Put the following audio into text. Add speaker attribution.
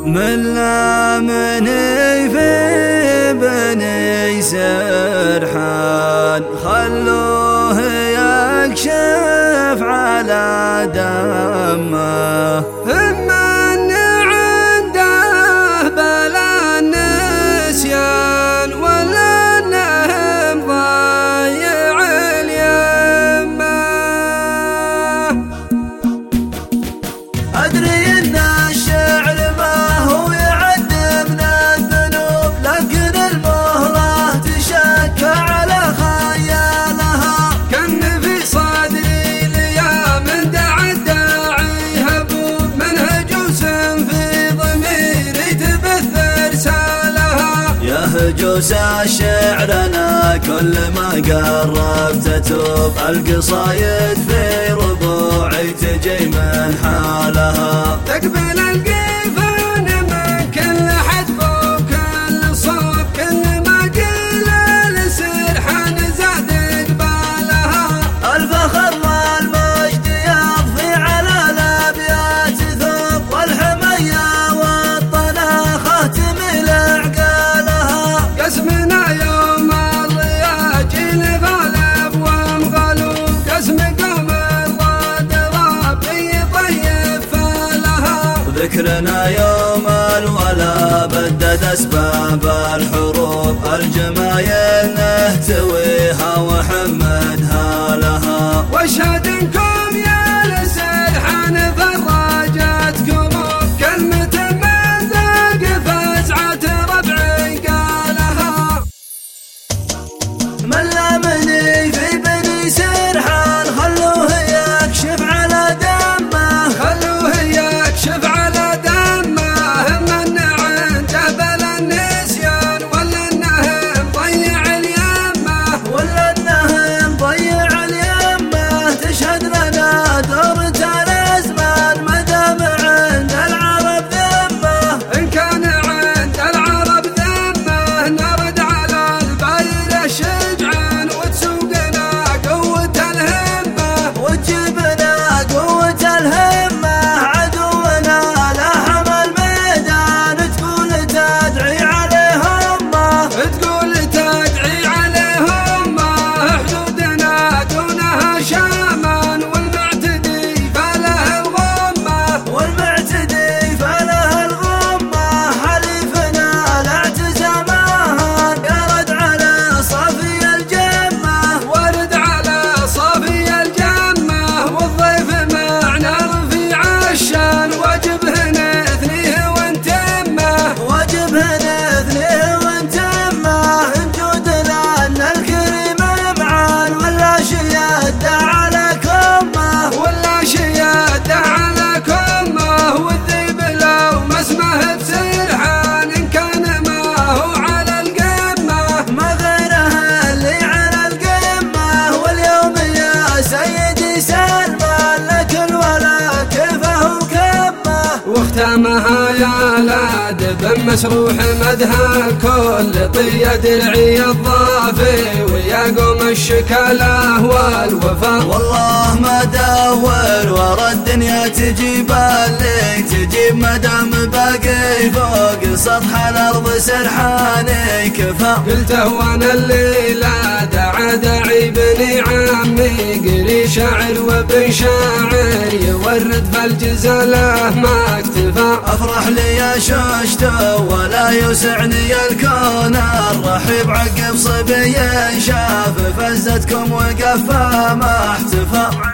Speaker 1: من لامني في بني سرحان خلوه يكشف على دمه،
Speaker 2: من عنده بلا النسيان ولا انه مضيع اليمه.
Speaker 1: ادري ان الشعر ما هو يعد من الذنوب، لكن المهرة تشكى على خيالها.
Speaker 2: كان في صدري ليام دعا الداعي هبوب، منهج وسم في ضميري تبث رسالها.
Speaker 1: يا هجوس الشعر انا كل ما قربت اتوب، القصايد في ربوعي تجي من حالها.
Speaker 2: تقبل القيفان من كل حدب وكل صوب، كل ما قيل لسرحان زاد قبالها.
Speaker 1: الفخر والمجد يضفي على الابيات ثوب، والحمية والطناخة تميل عقالها.
Speaker 2: قسمنا يوم الرياج الغالب ومغلوب، قسم قوم الراد ربي يطيب فالها.
Speaker 1: ذكرنا يوم الولا بدد اسباب الحروب، الجمايل نهتويها وحمدها لها.
Speaker 2: واشهد انكم يا لسرحان فراجات قلوب، كلمة من ذاق فزعة ربعي قالها.
Speaker 1: من لامني في بني سرحان خلوه يكشف على دمه،
Speaker 2: خلوه يكشف على دمه. من عنده بلا النسيان ولا انه مضيع اليمه،
Speaker 1: ولا انه مضيع اليمه. تشهد لنا دورة الازمان ما دام عند العرب ذمه.
Speaker 2: ان كان عند العرب ذمه نرد على الباير الشجعان، وتسوقنا قوة الهمة،
Speaker 1: وتجيبنا قوة الهمة. عدونا لحم الميدان تقول تدعي عليهم،
Speaker 2: تقول تدعي عليهم. حدودنا دونها شامان، والمعتدي فله الغمة،
Speaker 1: والمعتدي فله الغمة. حليفنا لاعتزامها يرد على صافي الجمة،
Speaker 2: ورد على صافي الجمة. والضيف معنا رفيع الشان، وجبه نثنيه ونتمه،
Speaker 1: وجبه نثنيه ونتمه. نجود لأن الكريم معان ولا شيد على كمه،
Speaker 2: ولا شياد على كمه. والذيب لو ما اسمه بسرحان، ان كان ما هو على القمة،
Speaker 1: ما غيره اللي على القمة. واليوم يا سيدي سلمان لك الولا كيفه وكمه.
Speaker 2: واختامها يا لادب مسروح مدها كل طي درعي الضافي، ويا قوم الشكاله والوفا.
Speaker 1: والله ما دور ورا الدنيا تجيب اللي تجيب، مدام باقي فوق سطح الارض سرحاني كفى.
Speaker 2: قلته وانا الليله دعا داعي بني عمي، قري شاعر وبن شاعر يورد فالجزاله ما اكتفى.
Speaker 1: افرح لي يا شوشته ولا يسعني الكون، الرحيب عقب صبي شاف فزتكم وقفه ما احتفى.